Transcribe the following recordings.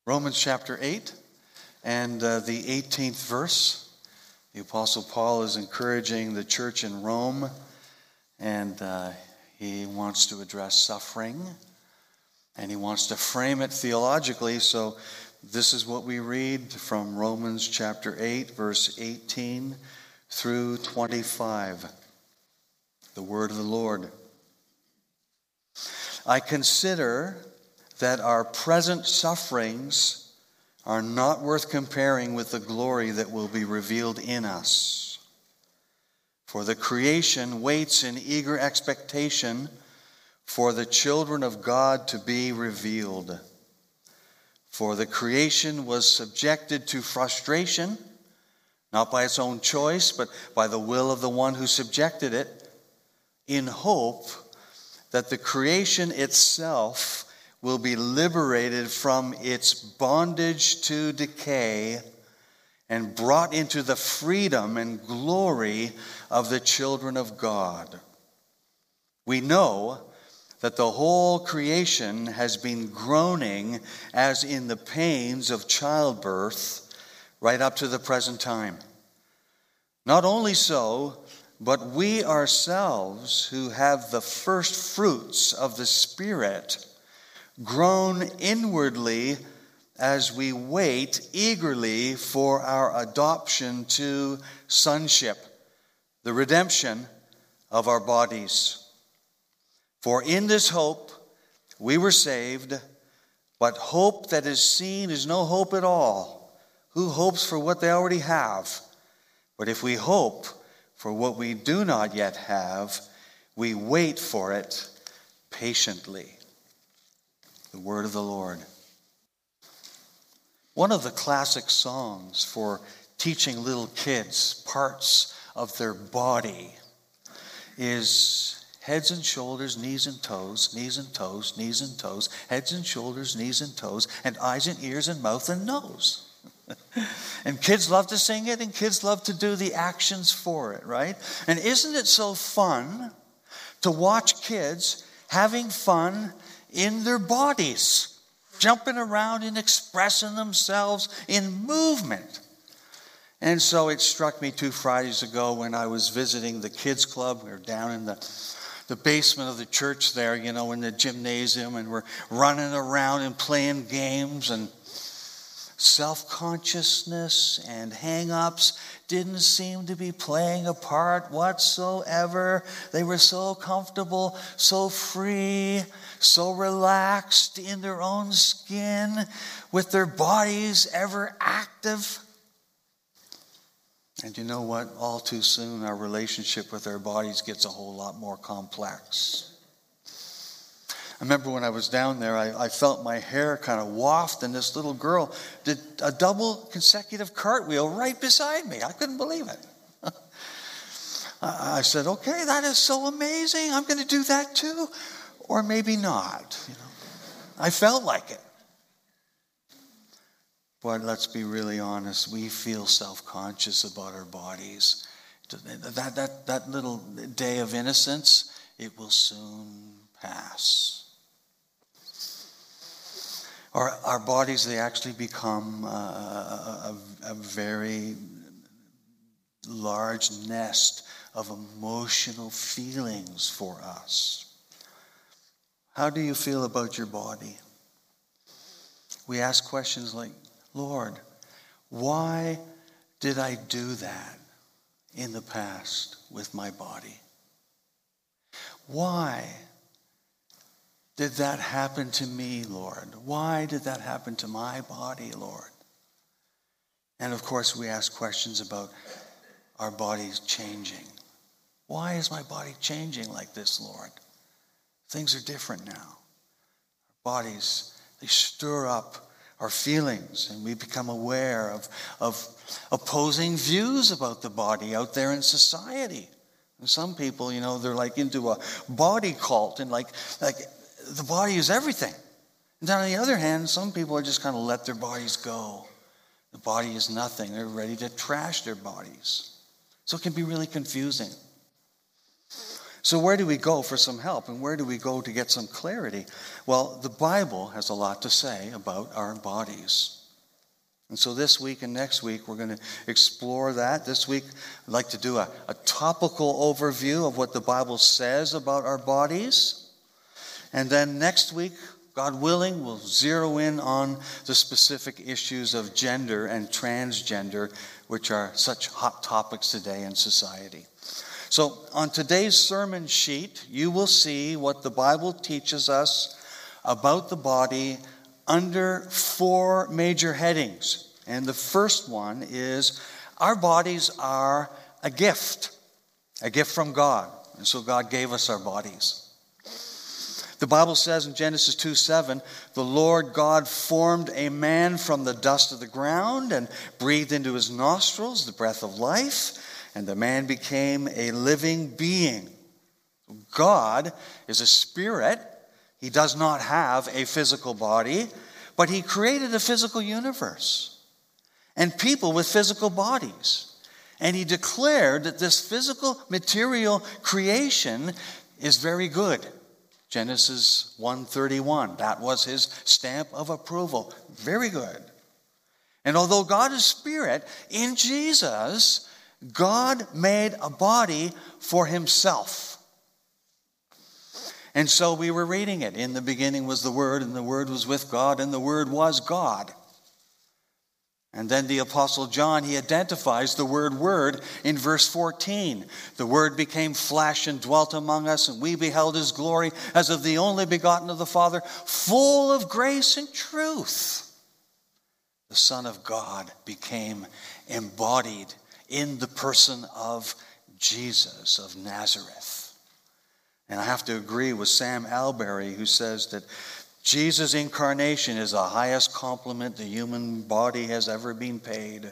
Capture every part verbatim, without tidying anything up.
Romans chapter eight and uh, the eighteenth verse. The Apostle Paul is encouraging the church in Rome, and uh, he wants to address suffering, and he wants to frame it theologically. So this is what we read from Romans chapter eight, verse eighteen through twenty-five. The word of the Lord. I consider that our present sufferings are not worth comparing with the glory that will be revealed in us. For the creation waits in eager expectation for the children of God to be revealed. For the creation was subjected to frustration, not by its own choice, but by the will of the one who subjected it, in hope that the creation itself will be liberated from its bondage to decay and brought into the freedom and glory of the children of God. We know that the whole creation has been groaning as in the pains of childbirth right up to the present time. Not only so, but we ourselves who have the first fruits of the Spirit groan inwardly as we wait eagerly for our adoption to sonship, the redemption of our bodies. For in this hope we were saved, but hope that is seen is no hope at all. Who hopes for what they already have? But if we hope for what we do not yet have, we wait for it patiently. The word of the Lord. One of the classic songs for teaching little kids parts of their body is heads and shoulders, knees and toes, knees and toes, knees and toes, heads and shoulders, knees and toes, and eyes and ears and mouth and nose. And kids love to sing it, and kids love to do the actions for it, right? And isn't it so fun to watch kids having fun in their bodies, jumping around and expressing themselves in movement? And so it struck me two Fridays ago when I was visiting the kids club. We were down in the, the basement of the church there, you know, in the gymnasium, and we're running around and playing games, and self-consciousness and hang-ups didn't seem to be playing a part whatsoever. They were so comfortable, so free, so relaxed in their own skin, with their bodies ever active. And you know what? All too soon, our relationship with our bodies gets a whole lot more complex. I remember when I was down there, I, I felt my hair kind of waft, and this little girl did a double consecutive cartwheel right beside me. I couldn't believe it. I said, okay, that is so amazing. I'm going to do that too. Or maybe not. You know, I felt like it. But let's be really honest. We feel self-conscious about our bodies. That, that, that little day of innocence, it will soon pass. Our, our bodies, they actually become uh, a, a very large nest of emotional feelings for us. How do you feel about your body? We ask questions like, Lord, why did I do that in the past with my body? Why did that happen to me, Lord? Why did that happen to my body, Lord? And of course, we ask questions about our bodies changing. Why is my body changing like this, Lord? Things are different now. Our bodies, they stir up our feelings, and we become aware of, of opposing views about the body out there in society. And some people, you know, they're like into a body cult, and like, like the body is everything. And then on the other hand, some people are just kind of let their bodies go. The body is nothing. They're ready to trash their bodies. So it can be really confusing. So where do we go for some help, and where do we go to get some clarity? Well, the Bible has a lot to say about our bodies. And so this week and next week, we're going to explore that. This week, I'd like to do a, a topical overview of what the Bible says about our bodies. And then next week, God willing, we'll zero in on the specific issues of gender and transgender, which are such hot topics today in society. So on today's sermon sheet, you will see what the Bible teaches us about the body under four major headings. And the first one is our bodies are a gift, a gift from God. And so God gave us our bodies. The Bible says in Genesis two seven, the Lord God formed a man from the dust of the ground and breathed into his nostrils the breath of life, and the man became a living being. God is a spirit. He does not have a physical body, but he created a physical universe and people with physical bodies. And he declared that this physical material creation is very good. Genesis one thirty-one, that was his stamp of approval. Very good. And although God is spirit, in Jesus, God made a body for himself. And so we were reading it. In the beginning was the Word, and the Word was with God, and the Word was God. And then the Apostle John, he identifies the word word in verse fourteen. The Word became flesh and dwelt among us, and we beheld his glory as of the only begotten of the Father, full of grace and truth. The Son of God became embodied in the person of Jesus of Nazareth. And I have to agree with Sam Alberry, who says that Jesus' incarnation is the highest compliment the human body has ever been paid.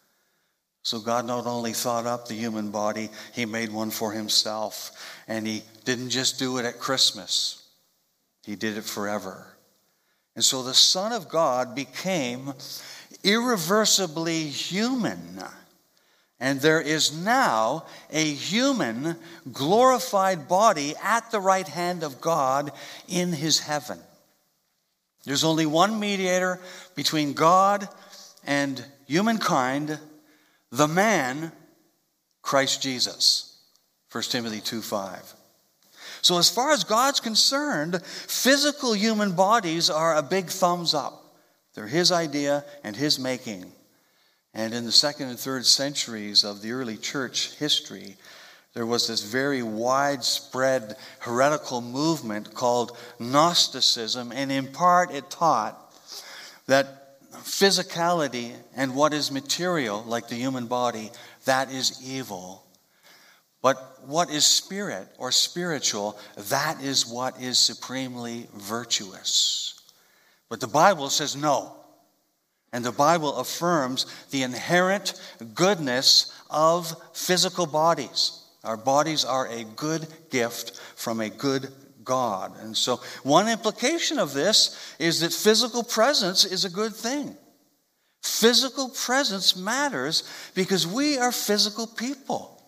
So God not only thought up the human body, he made one for himself. And he didn't just do it at Christmas. He did it forever. And so the Son of God became irreversibly human. And there is now a human glorified body at the right hand of God in his heaven. There's only one mediator between God and humankind, the man, Christ Jesus. First Timothy two five. So as far as God's concerned, physical human bodies are a big thumbs up. They're his idea and his making. And in the second and third centuries of the early church history, there was this very widespread heretical movement called Gnosticism, and in part it taught that physicality and what is material, like the human body, that is evil. But what is spirit or spiritual, that is what is supremely virtuous. But the Bible says no. And the Bible affirms the inherent goodness of physical bodies. Our bodies are a good gift from a good God. And so one implication of this is that physical presence is a good thing. Physical presence matters because we are physical people.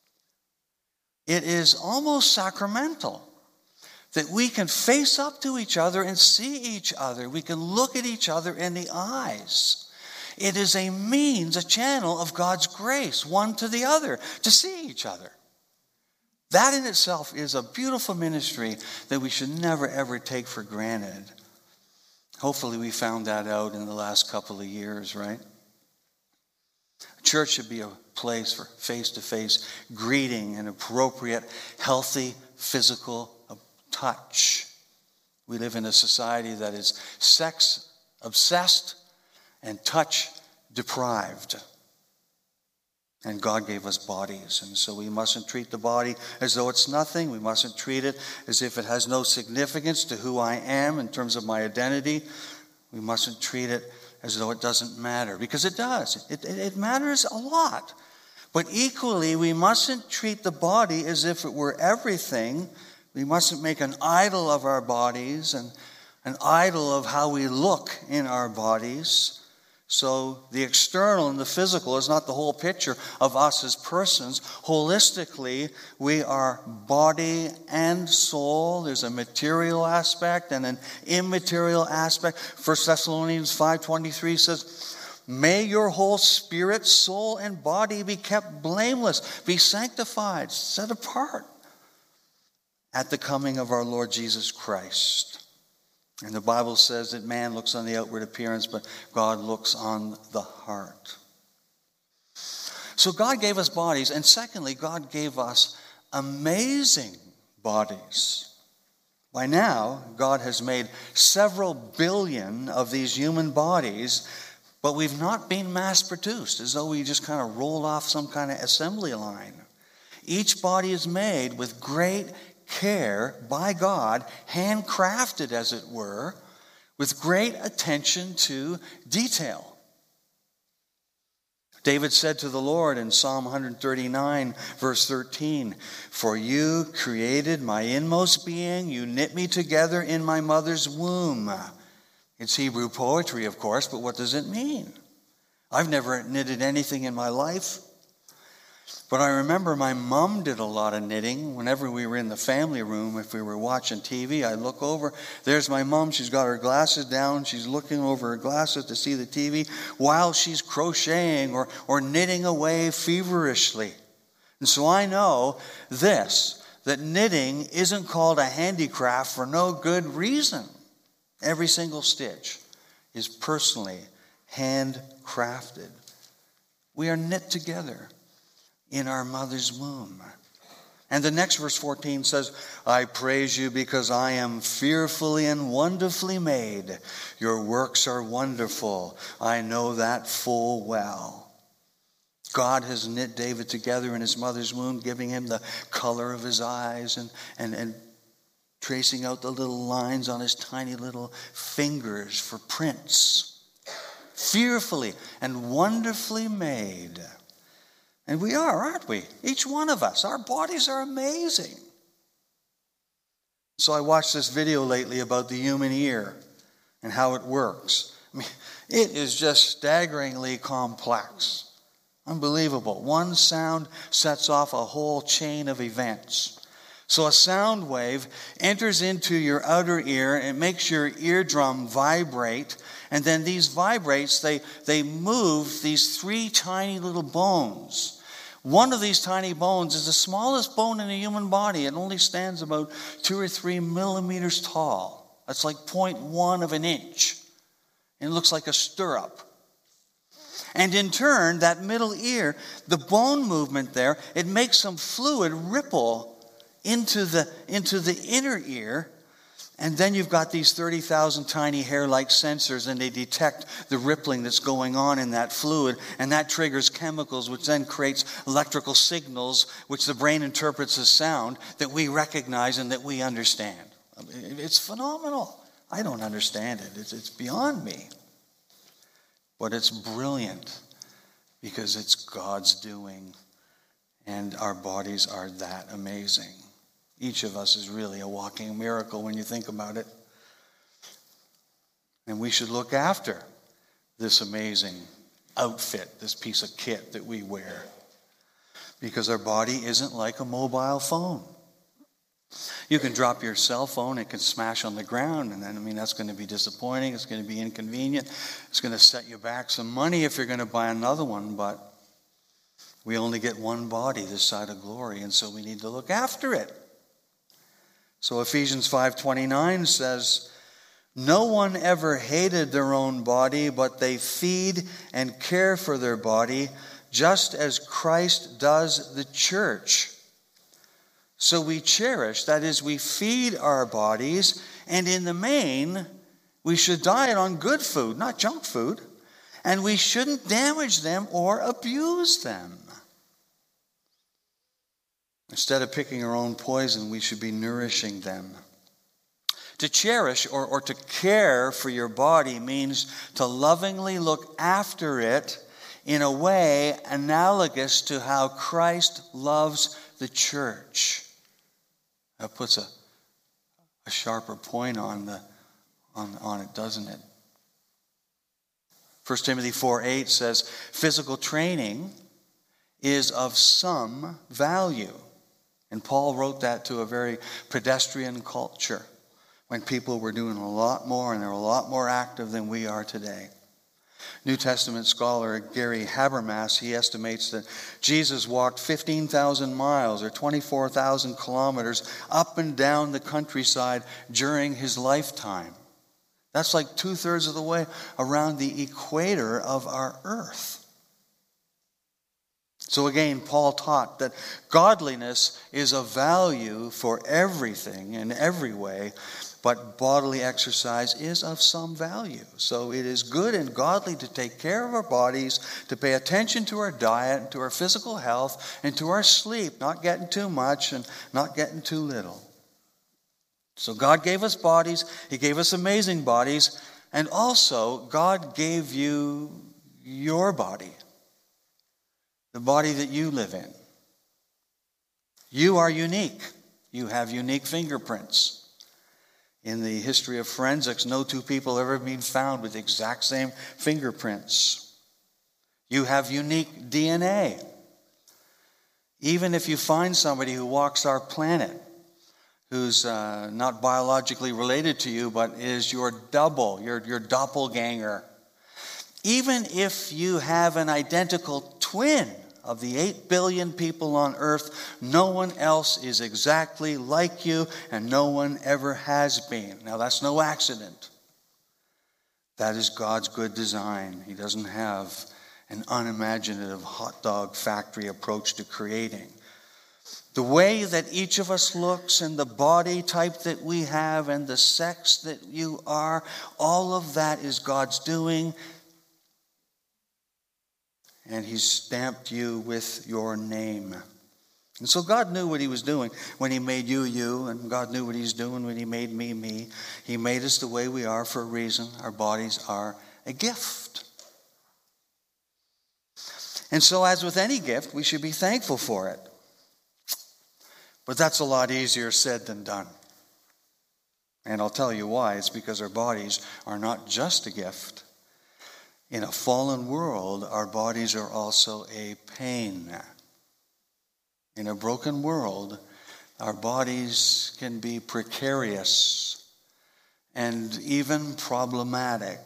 It is almost sacramental that we can face up to each other and see each other. We can look at each other in the eyes. It is a means, a channel of God's grace, one to the other, to see each other. That in itself is a beautiful ministry that we should never, ever take for granted. Hopefully we found that out in the last couple of years, right? Church should be a place for face-to-face greeting and appropriate, healthy, physical touch. We live in a society that is sex-obsessed and touch-deprived. And God gave us bodies, and so we mustn't treat the body as though it's nothing. We mustn't treat it as if it has no significance to who I am in terms of my identity. We mustn't treat it as though it doesn't matter, because it does. It, it, it matters a lot. But equally, we mustn't treat the body as if it were everything. We mustn't make an idol of our bodies and an idol of how we look in our bodies, So the external and the physical is not the whole picture of us as persons. Holistically, we are body and soul. There's a material aspect and an immaterial aspect. First Thessalonians five twenty-three says, may your whole spirit, soul, and body be kept blameless, be sanctified, set apart at the coming of our Lord Jesus Christ. And the Bible says that man looks on the outward appearance, but God looks on the heart. So God gave us bodies, and secondly, God gave us amazing bodies. By now, God has made several billion of these human bodies, but we've not been mass-produced, as though we just kind of rolled off some kind of assembly line. Each body is made with great care by God, handcrafted as it were, with great attention to detail. David said to the Lord in Psalm one thirty-nine, verse thirteen, for you created my inmost being, you knit me together in my mother's womb. It's Hebrew poetry, of course, but what does it mean? I've never knitted anything in my life. But I remember my mom did a lot of knitting. Whenever we were in the family room, if we were watching T V, I'd look over. There's my mom. She's got her glasses down. She's looking over her glasses to see the T V while she's crocheting or, or knitting away feverishly. And so I know this, that knitting isn't called a handicraft for no good reason. Every single stitch is personally handcrafted. We are knit together in our mother's womb. And the next verse fourteen says, I praise you because I am fearfully and wonderfully made. Your works are wonderful. I know that full well. God has knit David together in his mother's womb, giving him the color of his eyes and, and, and tracing out the little lines on his tiny little fingers for prints. Fearfully and wonderfully made. And we are, aren't we? Each one of us. Our bodies are amazing. So I watched this video lately about the human ear and how it works. I mean, it is just staggeringly complex. Unbelievable. One sound sets off a whole chain of events. So a sound wave enters into your outer ear and it makes your eardrum vibrate. And then these vibrates, they, they move these three tiny little bones. One of these tiny bones is the smallest bone in the human body. It only stands about two or three millimeters tall. That's like zero point one of an inch. And it looks like a stirrup. And in turn, that middle ear, the bone movement there, it makes some fluid ripple into the, into the inner ear. And then you've got these thirty thousand tiny hair-like sensors, and they detect the rippling that's going on in that fluid, and that triggers chemicals, which then creates electrical signals, which the brain interprets as sound that we recognize and that we understand. It's phenomenal. I don't understand it. It's, it's beyond me. But it's brilliant because it's God's doing, and our bodies are that amazing. Each of us is really a walking miracle when you think about it. And we should look after this amazing outfit, this piece of kit that we wear. Because our body isn't like a mobile phone. You can drop your cell phone, it can smash on the ground, and then, I mean, that's going to be disappointing, it's going to be inconvenient, it's going to set you back some money if you're going to buy another one, but we only get one body this side of glory, and so we need to look after it. So Ephesians five twenty-nine says, no one ever hated their own body, but they feed and care for their body, just as Christ does the church. So we cherish, that is, we feed our bodies, and in the main, we should diet on good food, not junk food, and we shouldn't damage them or abuse them. Instead of picking our own poison, we should be nourishing them. To cherish or, or to care for your body means to lovingly look after it in a way analogous to how Christ loves the church. That puts a, a sharper point on, the, on, on it, doesn't it? First Timothy four eight says, physical training is of some value. And Paul wrote that to a very pedestrian culture when people were doing a lot more and they're a lot more active than we are today. New Testament scholar Gary Habermas, he estimates that Jesus walked fifteen thousand miles or twenty-four thousand kilometers up and down the countryside during his lifetime. That's like two-thirds of the way around the equator of our earth. So again, Paul taught that godliness is of value for everything in every way, but bodily exercise is of some value. So it is good and godly to take care of our bodies, to pay attention to our diet, to our physical health, and to our sleep, not getting too much and not getting too little. So God gave us bodies. He gave us amazing bodies. And also, God gave you your body, the body that you live in. You are unique. You have unique fingerprints. In the history of forensics, no two people have ever been found with the exact same fingerprints. You have unique D N A. Even if you find somebody who walks our planet, who's uh, not biologically related to you, but is your double, your, your doppelganger. Even if you have an identical twin of the eight billion people on earth, no one else is exactly like you, and no one ever has been. Now, that's no accident. That is God's good design. He doesn't have an unimaginative hot dog factory approach to creating. The way that each of us looks and the body type that we have and the sex that you are, all of that is God's doing. And He's stamped you with your name. And so God knew what He was doing when He made you, you. And God knew what He's doing when He made me, me. He made us the way we are for a reason. Our bodies are a gift. And so as with any gift, we should be thankful for it. But that's a lot easier said than done. And I'll tell you why. It's because our bodies are not just a gift. In a fallen world, our bodies are also a pain. In a broken world, our bodies can be precarious and even problematic.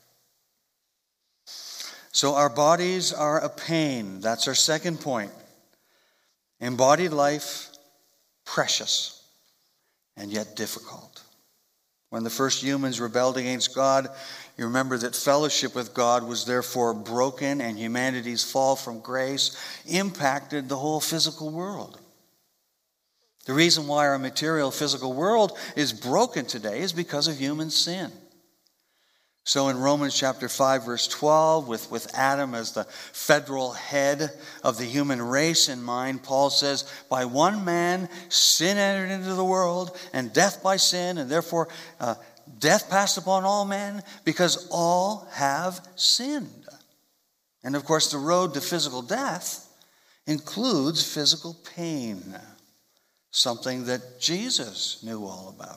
So our bodies are a pain. That's our second point. Embodied life, precious and yet difficult. When the first humans rebelled against God, you remember that fellowship with God was therefore broken, and humanity's fall from grace impacted the whole physical world. The reason why our material physical world is broken today is because of human sin. So in Romans chapter five, verse twelve, with, with Adam as the federal head of the human race in mind, Paul says, by one man sin entered into the world, and death by sin, and therefore uh, death passed upon all men, because all have sinned. And of course, the road to physical death includes physical pain, something that Jesus knew all about.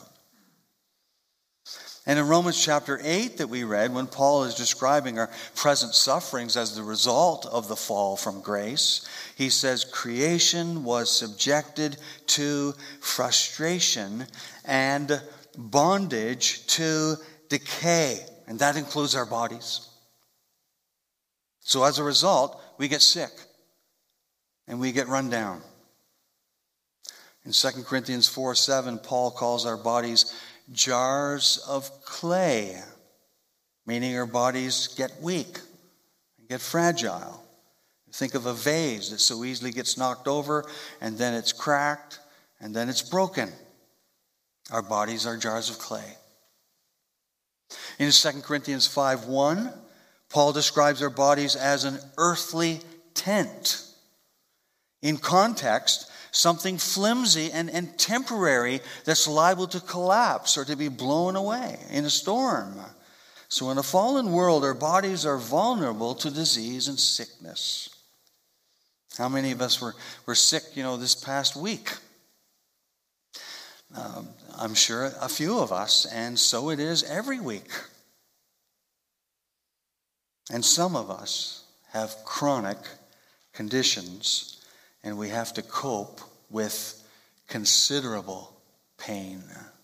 And in Romans chapter eight that we read, when Paul is describing our present sufferings as the result of the fall from grace, he says creation was subjected to frustration and bondage to decay. And that includes our bodies. So as a result, we get sick and we get run down. In Second Corinthians four seven, Paul calls our bodies jars of clay, meaning our bodies get weak, get fragile. Think of a vase that so easily gets knocked over, and then it's cracked, and then it's broken. Our bodies are jars of clay. In Second Corinthians five one, Paul describes our bodies as an earthly tent. In context, something flimsy and, and temporary that's liable to collapse or to be blown away in a storm. So in a fallen world, our bodies are vulnerable to disease and sickness. How many of us were, were sick, you know, this past week? Um, I'm sure a few of us, and so it is every week. And some of us have chronic conditions, and we have to cope with considerable pain.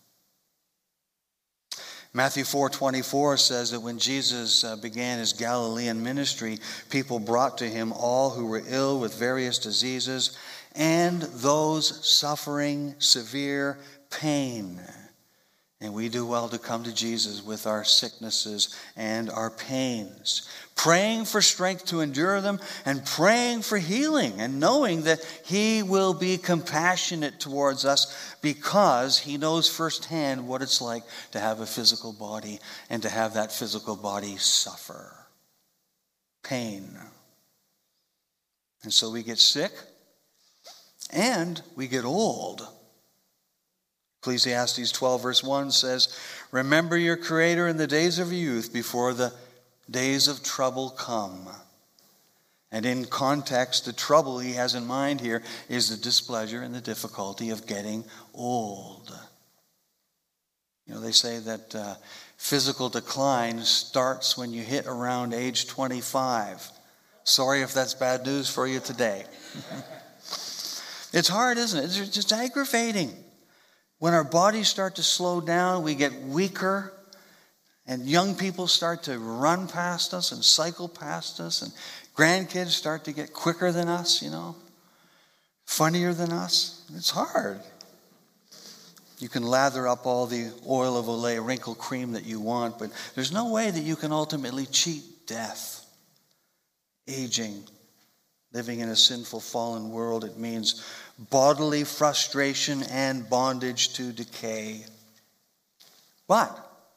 Matthew four twenty-four says that when Jesus uh, began his Galilean ministry, people brought to him all who were ill with various diseases and those suffering severe pain. And we do well to come to Jesus with our sicknesses and our pains, praying for strength to endure them and praying for healing and knowing that he will be compassionate towards us because he knows firsthand what it's like to have a physical body and to have that physical body suffer pain. And so we get sick and we get old. Ecclesiastes twelve verse one says, "Remember your Creator in the days of your youth before the days of trouble come." And in context, the trouble he has in mind here is the displeasure and the difficulty of getting old. You know, they say that uh, physical decline starts when you hit around age twenty-five. Sorry if that's bad news for you today. It's hard, isn't it? It's just aggravating. When our bodies start to slow down, we get weaker, and young people start to run past us and cycle past us, and grandkids start to get quicker than us, you know, funnier than us. It's hard. You can lather up all the oil of Olay wrinkle cream that you want, but there's no way that you can ultimately cheat death. Aging, living in a sinful, fallen world, it means bodily frustration and bondage to decay. But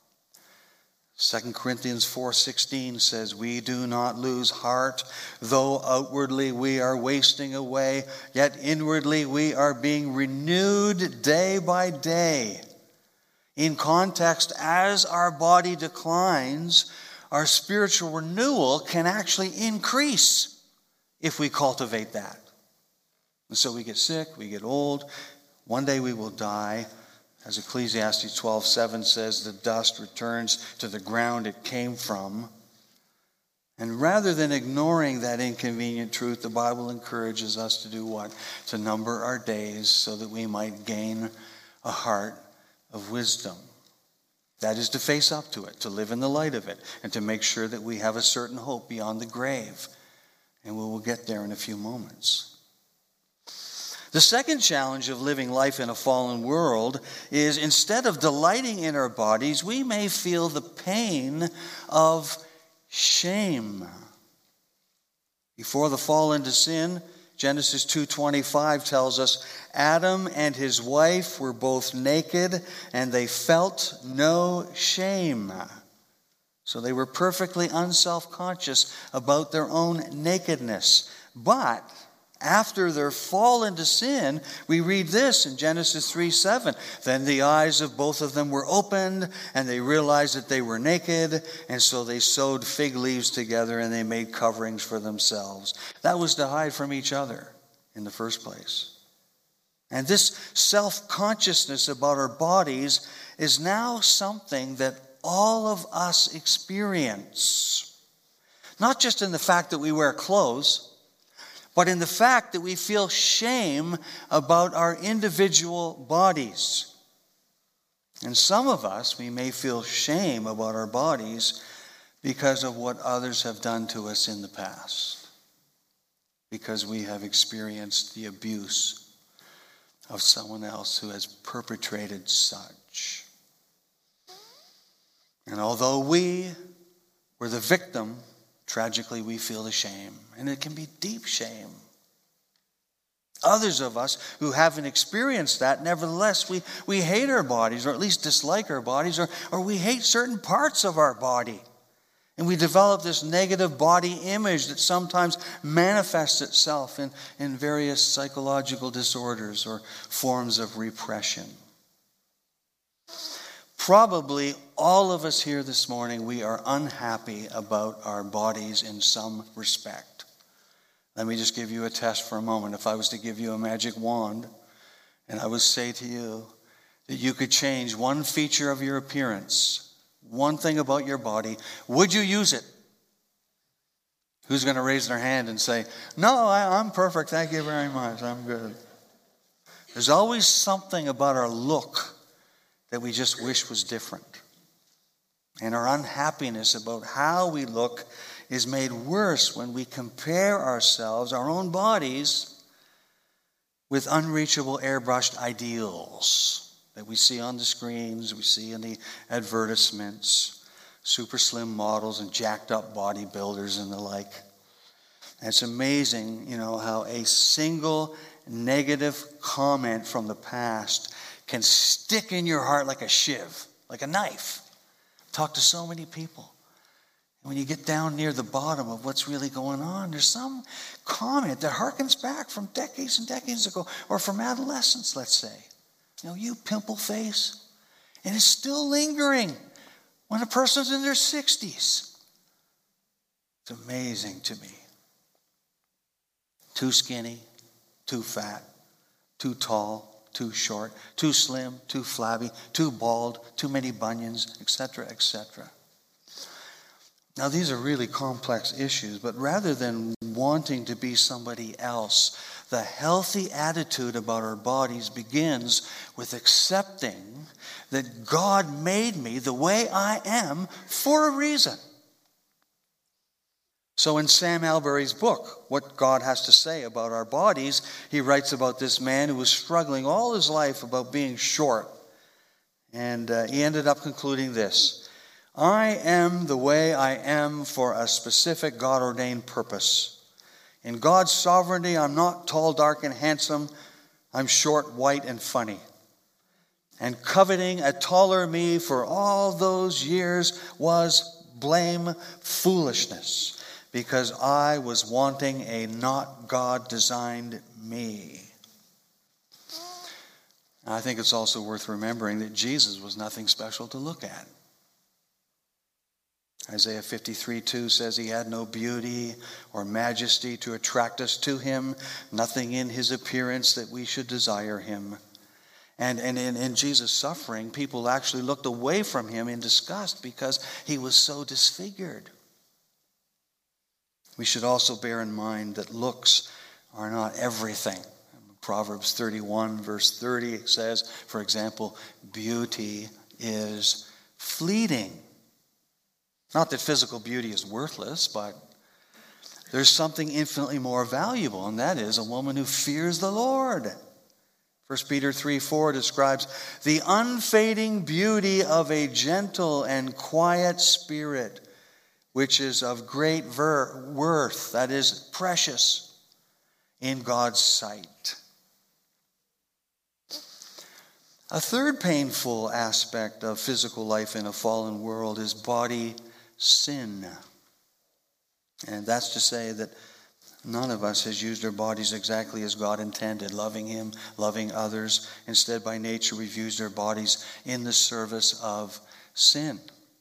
Second Corinthians four sixteen says, "We do not lose heart, though outwardly we are wasting away, yet inwardly we are being renewed day by day." In context, as our body declines, our spiritual renewal can actually increase if we cultivate that. And so we get sick, we get old, one day we will die. As Ecclesiastes twelve seven says, the dust returns to the ground it came from. And rather than ignoring that inconvenient truth, the Bible encourages us to do what? To number our days so that we might gain a heart of wisdom. That is to face up to it, to live in the light of it, and to make sure that we have a certain hope beyond the grave. And we will get there in a few moments. The second challenge of living life in a fallen world is instead of delighting in our bodies, we may feel the pain of shame. Before the fall into sin, Genesis two twenty-five tells us, Adam and his wife were both naked and they felt no shame. So they were perfectly unself-conscious about their own nakedness. But after their fall into sin, we read this in Genesis three seven. Then the eyes of both of them were opened, and they realized that they were naked, and so they sewed fig leaves together and they made coverings for themselves. That was to hide from each other in the first place. And this self-consciousness about our bodies is now something that all of us experience. Not just in the fact that we wear clothes, but in the fact that we feel shame about our individual bodies. And some of us, we may feel shame about our bodies because of what others have done to us in the past. Because we have experienced the abuse of someone else who has perpetrated such. And although we were the victim, tragically, we feel the shame, and it can be deep shame. Others of us who haven't experienced that, nevertheless, we, we hate our bodies, or at least dislike our bodies, or, or we hate certain parts of our body. And we develop this negative body image that sometimes manifests itself in, in various psychological disorders or forms of repression. Probably all of us here this morning, we are unhappy about our bodies in some respect. Let me just give you a test for a moment. If I was to give you a magic wand, and I would say to you that you could change one feature of your appearance, one thing about your body, would you use it? Who's going to raise their hand and say, no, I, I'm perfect, thank you very much, I'm good. There's always something about our look that we just wish was different. And our unhappiness about how we look is made worse when we compare ourselves, our own bodies, with unreachable airbrushed ideals that we see on the screens, we see in the advertisements, super slim models and jacked up bodybuilders and the like. And it's amazing, you know, how a single negative comment from the past can stick in your heart like a shiv, like a knife. Talk to so many people. And when you get down near the bottom of what's really going on, there's some comment that harkens back from decades and decades ago, or from adolescence, let's say. You know, you pimple face. And it's still lingering when a person's in their sixties. It's amazing to me. Too skinny, too fat, too tall, too short, too slim, too flabby, too bald, too many bunions, et cetera, et cetera. Now, these are really complex issues, but rather than wanting to be somebody else, the healthy attitude about our bodies begins with accepting that God made me the way I am for a reason. So in Sam Albury's book, What God Has to Say About Our Bodies, he writes about this man who was struggling all his life about being short. And uh, he ended up concluding this: I am the way I am for a specific God-ordained purpose. In God's sovereignty, I'm not tall, dark, and handsome. I'm short, white, and funny. And coveting a taller me for all those years was blame foolishness, because I was wanting a not God-designed me. I think it's also worth remembering that Jesus was nothing special to look at. Isaiah fifty-three two says he had no beauty or majesty to attract us to him, nothing in his appearance that we should desire him. And, and in, in Jesus' suffering, people actually looked away from him in disgust because he was so disfigured. We should also bear in mind that looks are not everything. Proverbs thirty-one, verse thirty, it says, for example, beauty is fleeting. Not that physical beauty is worthless, but there's something infinitely more valuable, and that is a woman who fears the Lord. First Peter three four describes the unfading beauty of a gentle and quiet spirit, which is of great ver- worth, that is, precious in God's sight. A third painful aspect of physical life in a fallen world is body sin. And that's to say that none of us has used our bodies exactly as God intended, loving him, loving others. Instead, by nature, we've used our bodies in the service of sin.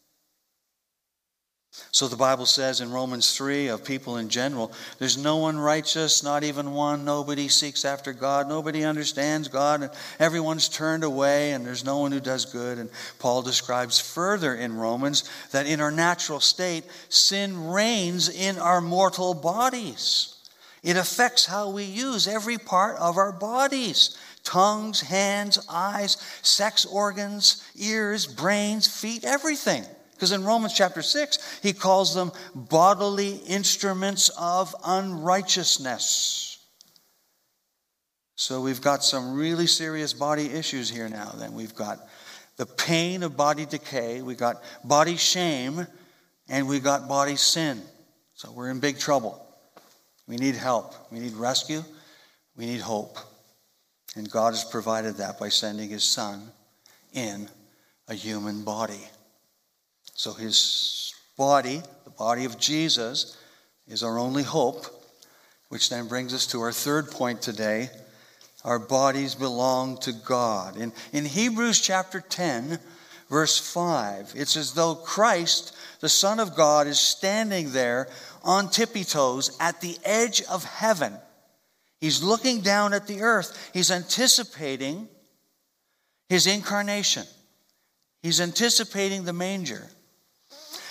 So the Bible says in Romans three of people in general, there's no one righteous, not even one. Nobody seeks after God. Nobody understands God. And everyone's turned away, and there's no one who does good. And Paul describes further in Romans that in our natural state, sin reigns in our mortal bodies. It affects how we use every part of our bodies: tongues, hands, eyes, sex organs, ears, brains, feet, everything. Because in Romans chapter six, he calls them bodily instruments of unrighteousness. So we've got some really serious body issues here now. Then we've got the pain of body decay, we've got body shame, and we've got body sin. So we're in big trouble. We need help. We need rescue. We need hope. And God has provided that by sending his Son in a human body. So his body, the body of Jesus, is our only hope, which then brings us to our third point today. Our bodies belong to God. In, in Hebrews chapter ten, verse five, it's as though Christ, the Son of God, is standing there on tippy toes at the edge of heaven. He's looking down at the earth. He's anticipating his incarnation. He's anticipating the manger.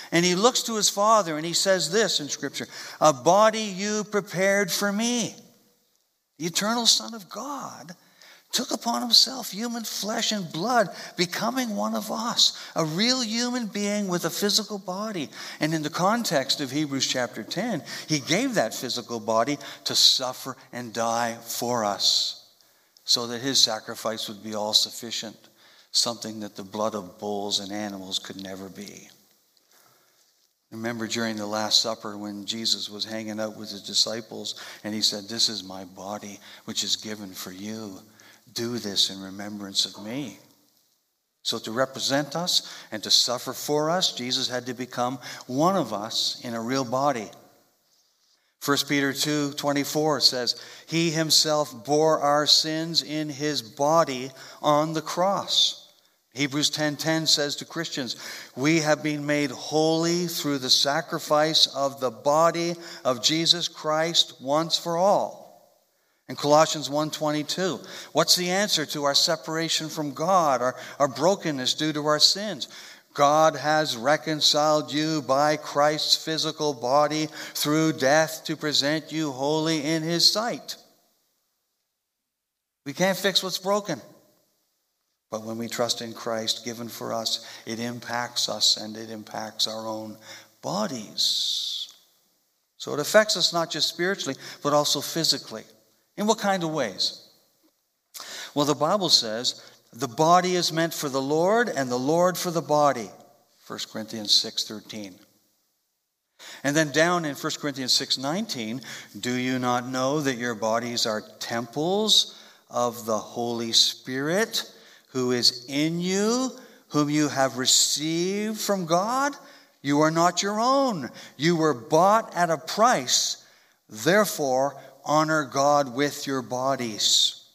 And he looks to his Father and he says this in Scripture, a body you prepared for me. The eternal Son of God took upon himself human flesh and blood, becoming one of us, a real human being with a physical body. And in the context of Hebrews chapter ten, he gave that physical body to suffer and die for us, so that his sacrifice would be all sufficient, something that the blood of bulls and animals could never be. Remember during the Last Supper when Jesus was hanging out with his disciples and he said, this is my body which is given for you. Do this in remembrance of me. So to represent us and to suffer for us, Jesus had to become one of us in a real body. First Peter two twenty-four says, he himself bore our sins in his body on the cross. Hebrews ten ten says to Christians, we have been made holy through the sacrifice of the body of Jesus Christ once for all. In Colossians one twenty-two, what's the answer to our separation from God, our, our brokenness due to our sins? God has reconciled you by Christ's physical body through death to present you holy in his sight. We can't fix what's broken. But when we trust in Christ given for us, it impacts us and it impacts our own bodies. So it affects us not just spiritually, but also physically. In what kind of ways? Well, the Bible says the body is meant for the Lord and the Lord for the body. First Corinthians six thirteen. And then down in First Corinthians six nineteen, do you not know that your bodies are temples of the Holy Spirit who is in you, whom you have received from God? You are not your own. You were bought at a price. Therefore, honor God with your bodies.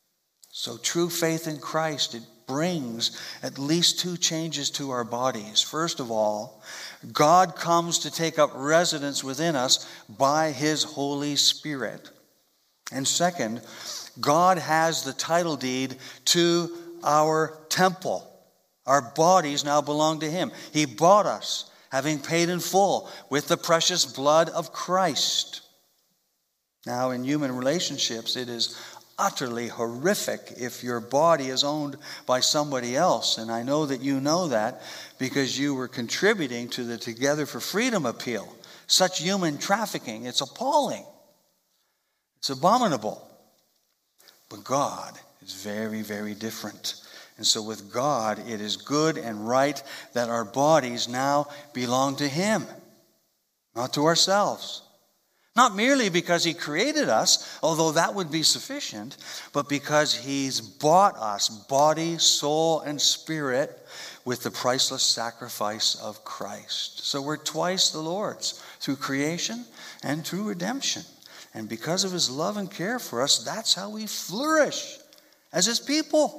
So true faith in Christ, it brings at least two changes to our bodies. First of all, God comes to take up residence within us by his Holy Spirit. And second, God has the title deed to our temple. Our bodies now belong to him. He bought us, having paid in full with the precious blood of Christ. Now, in human relationships, it is utterly horrific if your body is owned by somebody else. And I know that you know that because you were contributing to the Together for Freedom appeal. Such human trafficking, it's appalling. It's abominable. But God is very, very different. And so with God, it is good and right that our bodies now belong to him, not to ourselves. Not merely because he created us, although that would be sufficient, but because he's bought us, body, soul, and spirit, with the priceless sacrifice of Christ. So we're twice the Lord's, through creation and through redemption. And because of his love and care for us, that's how we flourish as his people.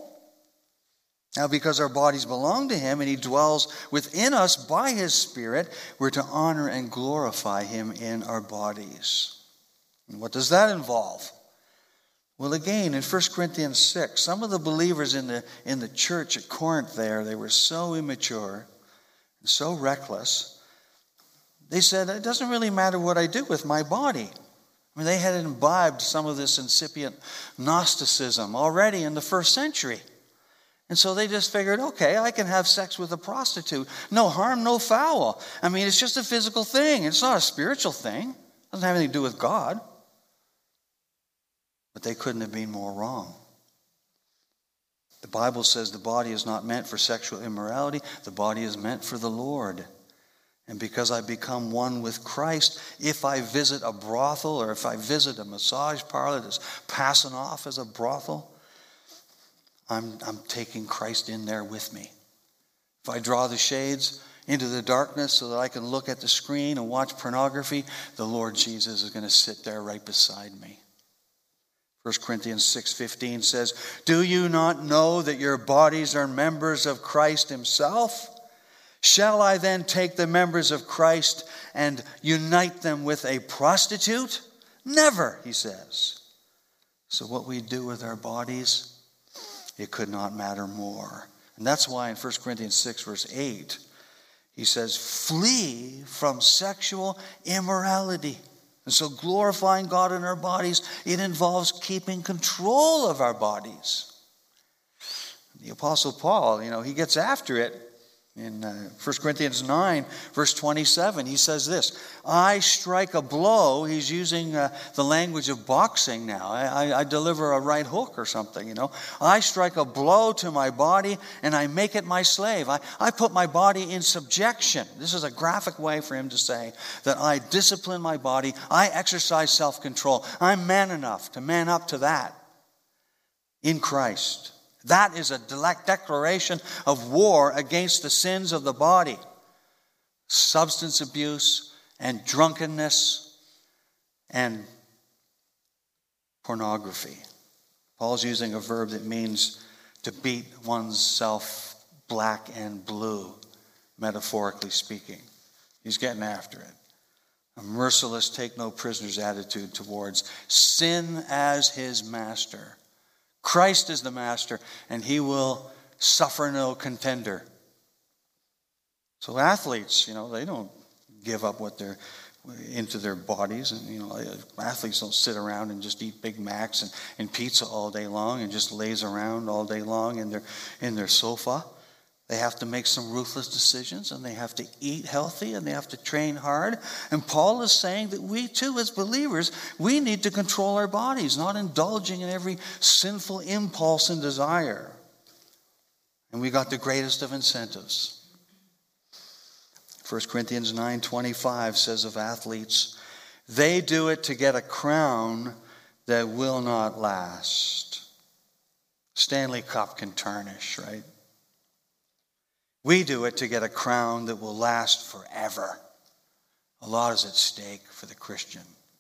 Now, because our bodies belong to him and he dwells within us by his Spirit, we're to honor and glorify him in our bodies. And what does that involve? Well, again, in First Corinthians six, some of the believers in the, in the church at Corinth there, they were so immature and so reckless. They said, it doesn't really matter what I do with my body. I mean, they had imbibed some of this incipient Gnosticism already in the first century. And so they just figured, okay, I can have sex with a prostitute. No harm, no foul. I mean, it's just a physical thing. It's not a spiritual thing. It doesn't have anything to do with God. But they couldn't have been more wrong. The Bible says the body is not meant for sexual immorality. The body is meant for the Lord. And because I become one with Christ, if I visit a brothel or if I visit a massage parlor that's passing off as a brothel, I'm, I'm taking Christ in there with me. If I draw the shades into the darkness so that I can look at the screen and watch pornography, the Lord Jesus is going to sit there right beside me. First Corinthians six fifteen says, do you not know that your bodies are members of Christ himself? Shall I then take the members of Christ and unite them with a prostitute? Never, he says. So what we do with our bodies, it could not matter more. And that's why in First Corinthians six, verse eight, he says, flee from sexual immorality. And so glorifying God in our bodies, it involves keeping control of our bodies. The Apostle Paul, you know, he gets after it. In uh, First Corinthians nine, verse twenty-seven, he says this, I strike a blow. He's using uh, the language of boxing now. I, I, I deliver a right hook or something, you know. I strike a blow to my body and I make it my slave. I, I put my body in subjection. This is a graphic way for him to say that I discipline my body. I exercise self-control. I'm man enough to man up to that in Christ. That is a declaration of war against the sins of the body. Substance abuse and drunkenness and pornography. Paul's using a verb that means to beat oneself black and blue, metaphorically speaking. He's getting after it. A merciless, take no prisoners attitude towards sin as his master. Christ is the master, and he will suffer no contender. So athletes, you know, they don't give up what they're into their bodies. And, you know, athletes don't sit around and just eat Big Macs and, and pizza all day long and just laze around all day long in their, in their sofa. They have to make some ruthless decisions, and they have to eat healthy, and they have to train hard. And Paul is saying that we too, as believers, we need to control our bodies, not indulging in every sinful impulse and desire. And we got the greatest of incentives. First Corinthians nine twenty-five says of athletes, they do it to get a crown that will not last. Stanley Cup can tarnish, right? We do it to get a crown that will last forever. A lot is at stake for the Christian.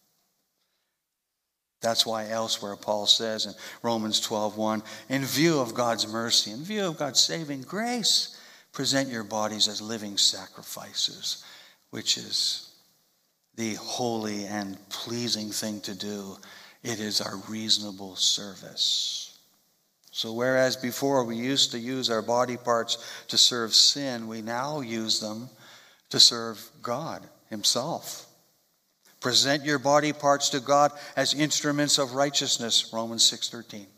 That's why elsewhere Paul says in Romans twelve one, in view of God's mercy, in view of God's saving grace, present your bodies as living sacrifices, which is the holy and pleasing thing to do. It is our reasonable service. So whereas before we used to use our body parts to serve sin, we now use them to serve God himself. Present your body parts to God as instruments of righteousness, Romans six thirteen.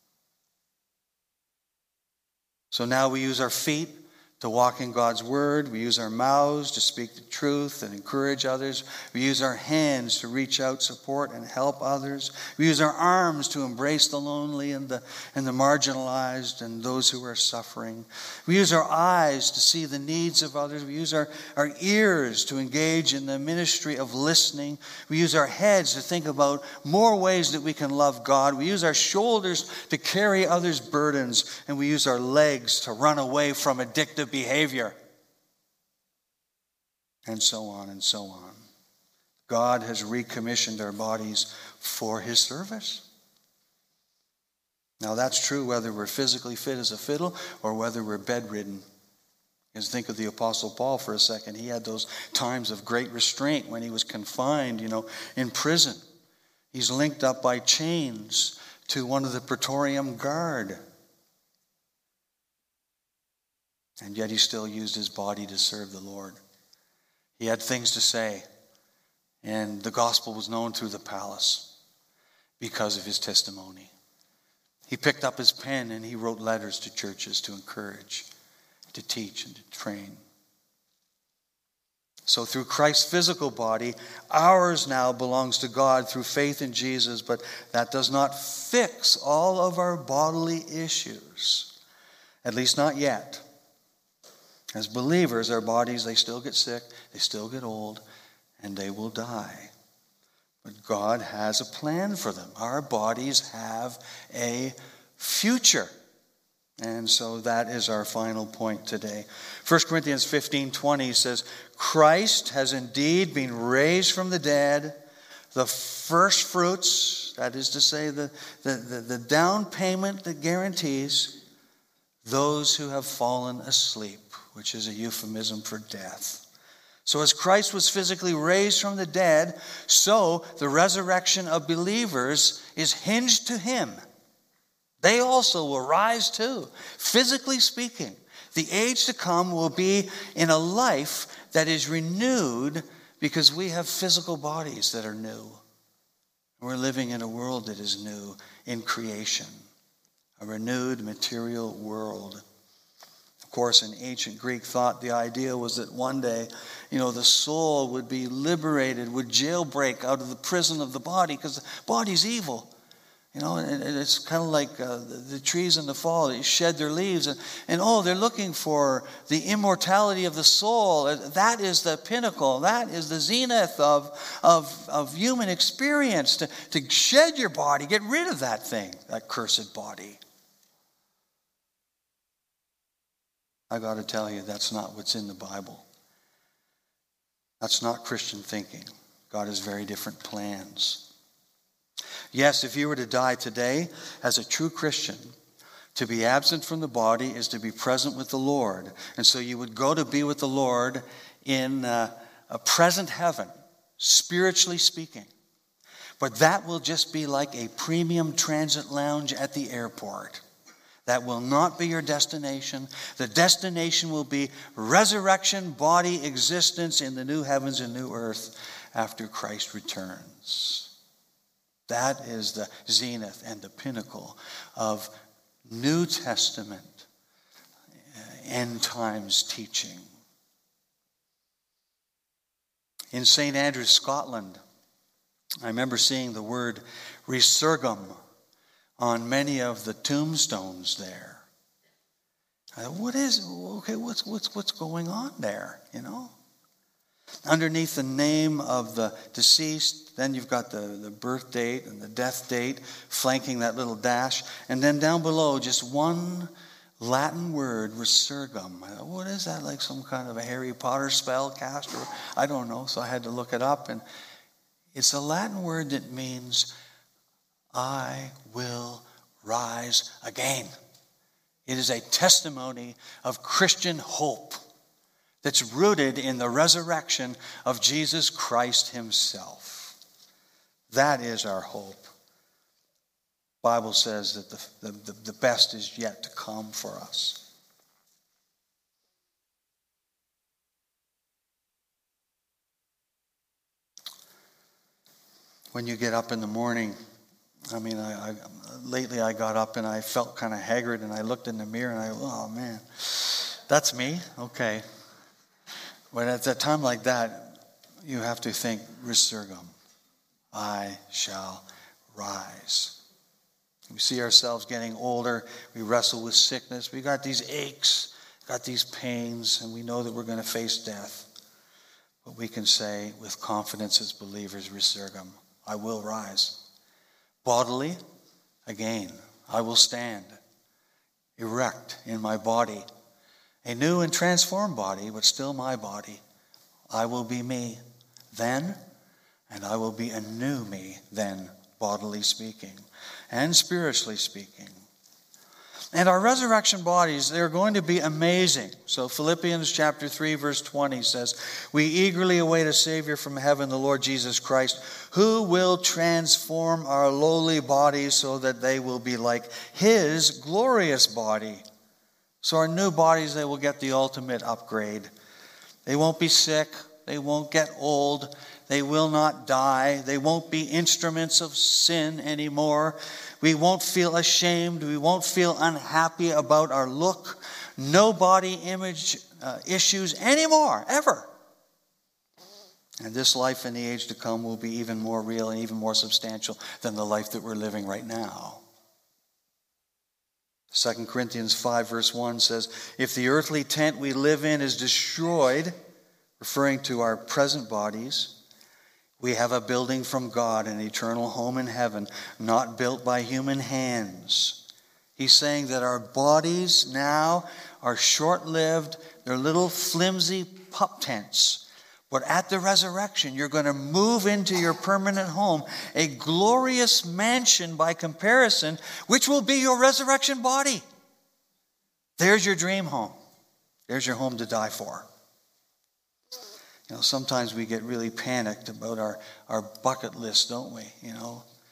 So now we use our feet to walk in God's word. We use our mouths to speak the truth and encourage others. We use our hands to reach out, support, and help others. We use our arms to embrace the lonely and the, and the marginalized and those who are suffering. We use our eyes to see the needs of others. We use our, our ears to engage in the ministry of listening. We use our heads to think about more ways that we can love God. We use our shoulders to carry others' burdens. And we use our legs to run away from addictive behavior, and so on and so on. God has recommissioned our bodies for his service. Now that's true whether we're physically fit as a fiddle or whether we're bedridden. Because think of the Apostle Paul for a second. He had those times of great restraint when he was confined, you know, in prison. He's linked up by chains to one of the Praetorian Guard. And yet he still used his body to serve the Lord. He had things to say. And the gospel was known through the palace because of his testimony. He picked up his pen and he wrote letters to churches to encourage, to teach, and to train. So through Christ's physical body, ours now belongs to God through faith in Jesus, but that does not fix all of our bodily issues. At least not yet. As believers, our bodies, they still get sick, they still get old, and they will die. But God has a plan for them. Our bodies have a future. And so that is our final point today. First Corinthians fifteen twenty says, Christ has indeed been raised from the dead, the first fruits, that is to say, the, the, the, the down payment that guarantees those who have fallen asleep, which is a euphemism for death. So as Christ was physically raised from the dead, so the resurrection of believers is hinged to him. They also will rise too, physically speaking. The age to come will be in a life that is renewed because we have physical bodies that are new. We're living in a world that is new in creation, a renewed material world. Of course, in ancient Greek thought, the idea was that one day, you know, the soul would be liberated, would jailbreak out of the prison of the body, because the body's evil. You know, and it's kind of like uh, the, the trees in the fall, they shed their leaves. And, and oh, they're looking for the immortality of the soul. That is the pinnacle. That is the zenith of, of, of human experience. To, to shed your body, get rid of that thing, that cursed body. I got to tell you, that's not what's in the Bible. That's not Christian thinking. God has very different plans. Yes, if you were to die today as a true Christian, to be absent from the body is to be present with the Lord. And so you would go to be with the Lord in uh, a present heaven, spiritually speaking. But that will just be like a premium transit lounge at the airport. That will not be your destination. The destination will be resurrection, body existence in the new heavens and new earth after Christ returns. That is the zenith and the pinnacle of New Testament end times teaching. In Saint Andrews, Scotland, I remember seeing the word resurgam on many of the tombstones there. I thought, what is okay? What's what's what's going on there? You know. Underneath the name of the deceased, then you've got the, the birth date and the death date flanking that little dash. And then down below, just one Latin word, resurgam. What is that, like some kind of a Harry Potter spell cast? Or I don't know, so I had to look it up. And it's a Latin word that means, I will rise again. It is a testimony of Christian hope that's rooted in the resurrection of Jesus Christ himself. That is our hope. The Bible says that the, the, the best is yet to come for us. When you get up in the morning, I mean, I, I, lately I got up and I felt kind of haggard, and I looked in the mirror and I, oh man, that's me? Okay. But at a time like that, you have to think, resurgam, I shall rise. We see ourselves getting older. We wrestle with sickness. We got these aches, got these pains, and we know that we're going to face death. But we can say with confidence as believers, resurgam, I will rise. Bodily, again, I will stand erect in my body. A new and transformed body, but still my body. I will be me then, and I will be a new me then, bodily speaking, and spiritually speaking. And our resurrection bodies, they're going to be amazing. So Philippians chapter three, verse twenty says, we eagerly await a Savior from heaven, the Lord Jesus Christ, who will transform our lowly bodies so that they will be like his glorious body. So our new bodies, they will get the ultimate upgrade. They won't be sick. They won't get old. They will not die. They won't be instruments of sin anymore. We won't feel ashamed. We won't feel unhappy about our look. No body image uh, issues anymore, ever. And this life in the age to come will be even more real and even more substantial than the life that we're living right now. Second Corinthians five verse one says, if the earthly tent we live in is destroyed, referring to our present bodies, we have a building from God, an eternal home in heaven, not built by human hands. He's saying that our bodies now are short-lived. They're little flimsy pup tents. But at the resurrection, you're going to move into your permanent home, a glorious mansion by comparison, which will be your resurrection body. There's your dream home. There's your home to die for. You know, sometimes we get really panicked about our, our bucket list, don't we? You know,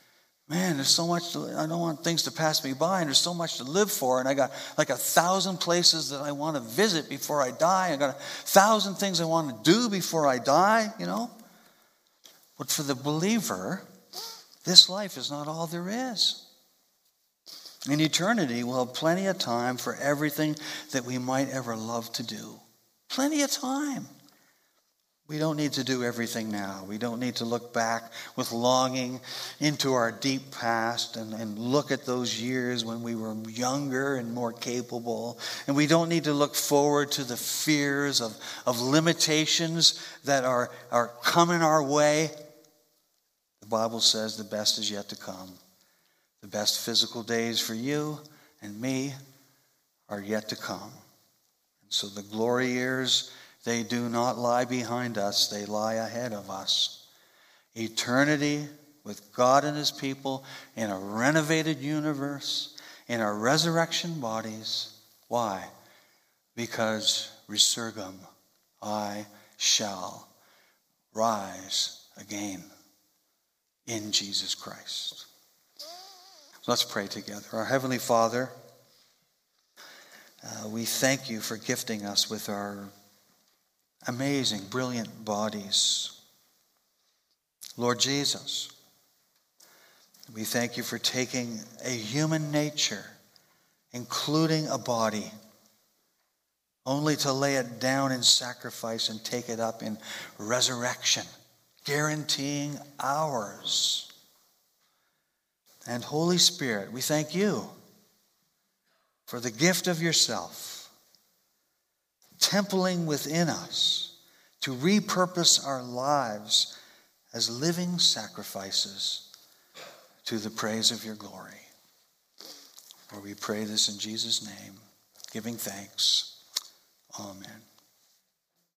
Man, there's so much, to, I don't want things to pass me by, and there's so much to live for, and I got like a thousand places that I want to visit before I die. I got a thousand things I want to do before I die, you know. But for the believer, this life is not all there is. In eternity, we'll have plenty of time for everything that we might ever love to do. Plenty of time. We don't need to do everything now. We don't need to look back with longing into our deep past and, and look at those years when we were younger and more capable. And we don't need to look forward to the fears of, of limitations that are, are coming our way. The Bible says the best is yet to come. The best physical days for you and me are yet to come. And so the glory years, they do not lie behind us. They lie ahead of us. Eternity with God and his people in a renovated universe, in our resurrection bodies. Why? Because resurgam, I shall rise again in Jesus Christ. Let's pray together. Our Heavenly Father, uh, we thank you for gifting us with our amazing, brilliant bodies. Lord Jesus, we thank you for taking a human nature, including a body, only to lay it down in sacrifice and take it up in resurrection, guaranteeing ours. And Holy Spirit, we thank you for the gift of yourself, templing within us to repurpose our lives as living sacrifices to the praise of your glory. For we pray this in Jesus' name, giving thanks. Amen.